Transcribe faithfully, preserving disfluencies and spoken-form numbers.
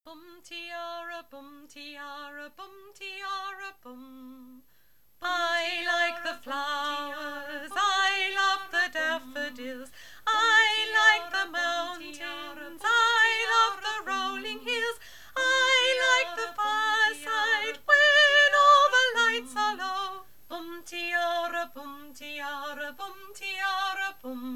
Bum tiara, bum tiara, bum tiara, bum. I like the flowers, I love the daffodils, I like the mountains, I love the rolling hills, I like the fireside when all the lights are low. Bum tiara, bum tiara, bum tiara, bum.